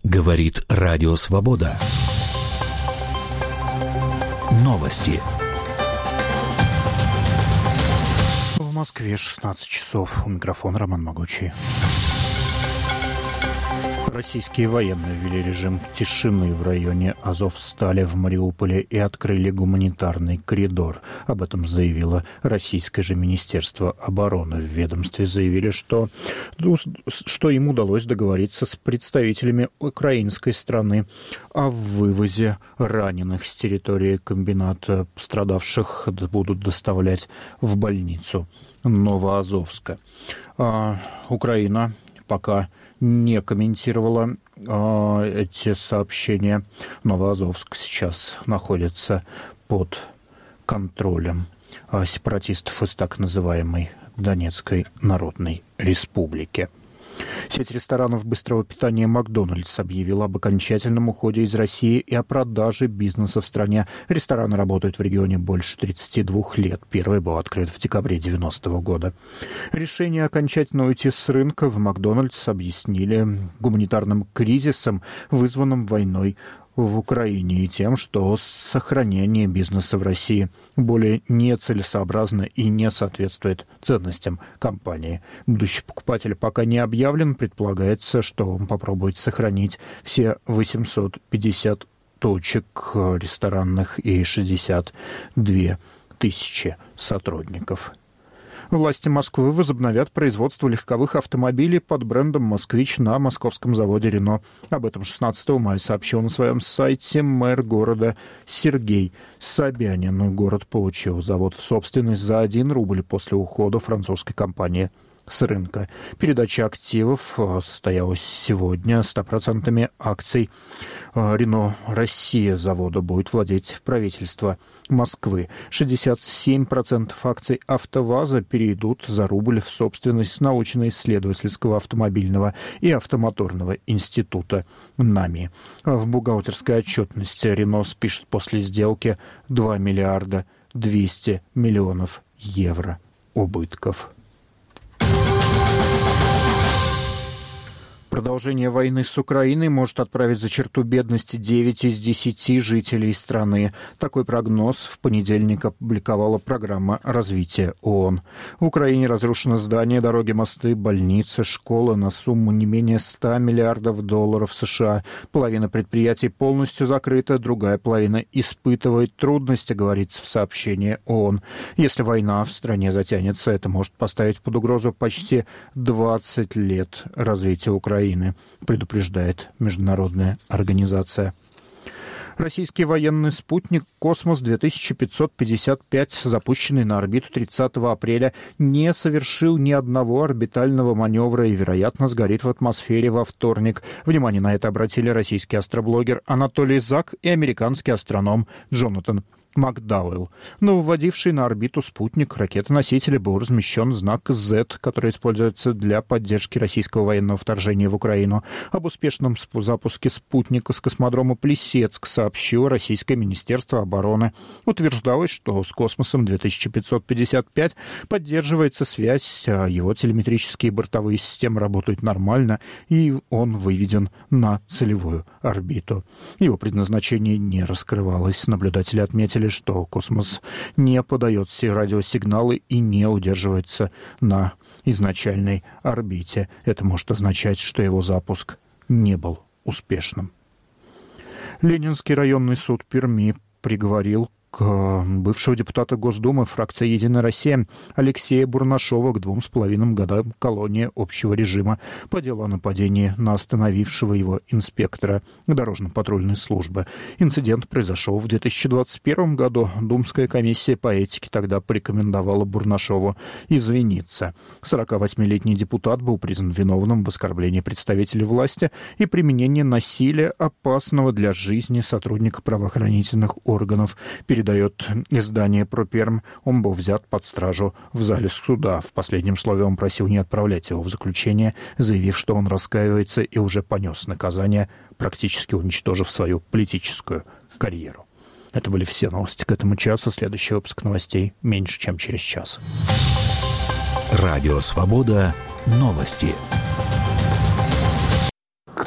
Говорит Радио Свобода. Новости. В Москве 16 часов. У микрофона Роман Могучий. Российские военные ввели режим тишины в районе Азовстали в Мариуполе и открыли гуманитарный коридор. Об этом заявило российское же Министерство обороны. В ведомстве заявили, что им удалось договориться с представителями украинской страны о вывозе раненых с территории комбината. Пострадавших будут доставлять в больницу Новоазовска. Украина пока не комментировала эти сообщения. Новоазовск сейчас находится под контролем сепаратистов из так называемой Донецкой Народной Республики. Сеть ресторанов быстрого питания «Макдональдс» объявила об окончательном уходе из России и о продаже бизнеса в стране. Рестораны работают в регионе больше 32 лет. Первый был открыт в декабре 90-го года. Решение окончательно уйти с рынка в «Макдональдс» объяснили гуманитарным кризисом, вызванным войной в Украине, и тем, что сохранение бизнеса в России более нецелесообразно и не соответствует ценностям компании. Будущий покупатель пока не объявлен. Предполагается, что он попробует сохранить все 850 точек ресторанных и 62 тысячи сотрудников. Власти Москвы возобновят производство легковых автомобилей под брендом «Москвич» на московском заводе «Рено». Об этом 16 мая сообщил на своем сайте мэр города Сергей Собянин. Город получил завод в собственность за 1 рубль после ухода французской компании с рынка. Передача активов состоялась сегодня. 100% акций «Рено Россия» завода будет владеть правительство Москвы. 67% акций «АвтоВАЗа» перейдут за рубль в собственность научно-исследовательского автомобильного и автомоторного института НАМИ. В бухгалтерской отчетности «Рено» спишет после сделки 2 миллиарда 200 миллионов евро убытков. Продолжение войны с Украиной может отправить за черту бедности 9 из 10 жителей страны. Такой прогноз в понедельник опубликовала программа развития ООН. В Украине разрушено здания, дороги, мосты, больницы, школы на сумму не менее 100 миллиардов долларов США. Половина предприятий полностью закрыта, другая половина испытывает трудности, говорится в сообщении ООН. Если война в стране затянется, это может поставить под угрозу почти 20 лет развития Украины, предупреждает международная организация. Российский военный спутник «Космос-2555», запущенный на орбиту 30 апреля, не совершил ни одного орбитального маневра и, вероятно, сгорит в атмосфере во вторник. Внимание на это обратили российский астроблогер Анатолий Зак и американский астроном Джонатан Макдауэлл. На выводивший на орбиту спутник ракеты-носителя был размещен знак Z, который используется для поддержки российского военного вторжения в Украину. Об успешном запуске спутника с космодрома Плесецк сообщило Российское Министерство обороны. Утверждалось, что с космосом 2555 поддерживается связь, его телеметрические бортовые системы работают нормально, и он выведен на целевую орбиту. Его предназначение не раскрывалось. Наблюдатели отметили, что космос не подает все радиосигналы и не удерживается на изначальной орбите. Это может означать, что его запуск не был успешным. Ленинский районный суд Перми приговорил бывшего депутата Госдумы фракции «Единая Россия» Алексея Бурнашова к 2,5 годам колонии общего режима по делу о нападении на остановившего его инспектора дорожно-патрульной службы. Инцидент произошел в 2021 году. Думская комиссия по этике тогда порекомендовала Бурнашову извиниться. 48-летний депутат был признан виновным в оскорблении представителей власти и применении насилия, опасного для жизни сотрудника правоохранительных органов. Передает издание «Проперм». Он был взят под стражу в зале суда. В последнем слове он просил не отправлять его в заключение, заявив, что он раскаивается и уже понес наказание, практически уничтожив свою политическую карьеру. Это были все новости к этому часу. Следующий выпуск новостей меньше, чем через час. Радио «Свобода». Новости.